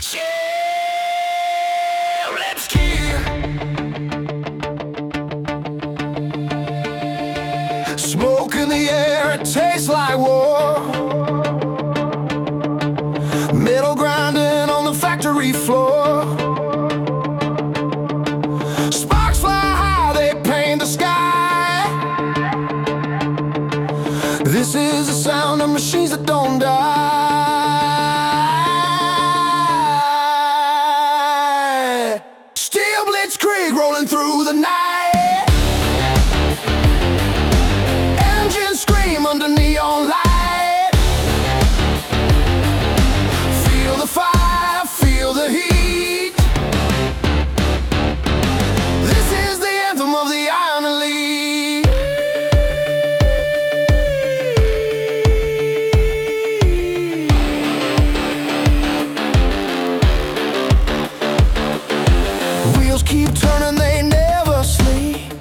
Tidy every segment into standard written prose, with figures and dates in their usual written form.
Chill, let's kill. Smoke in the air, it tastes like war. Metal grinding on the factory floor. Sparks fly high, they paint the sky. This is the sound of machines that don't die. Steel blitzkrieg rolling through the night. Engines scream under neon light. Feel the fire, feel the heat. This is the anthem of the Iron Elite. Wheels keep turning, they never sleep.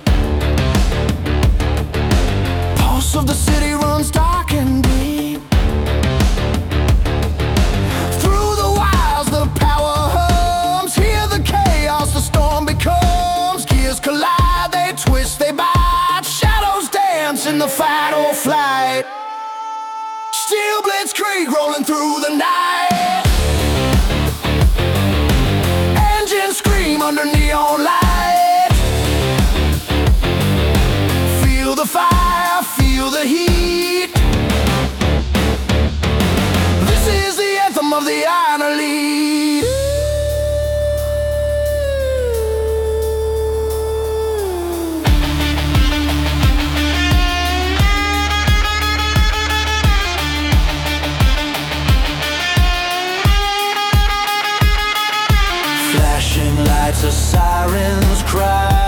Pulse of the city runs dark and deep. Through the wires, the power hums. Hear the chaos, the storm becomes. Gears collide, they twist, they bite. Shadows dance in the fight or flight. Steel blitzkrieg rolling through the night. Engines scream under neon light. Feel the fire, feel the heat. This is the anthem of the Iron Elite. Flashing lights, the sirens cry.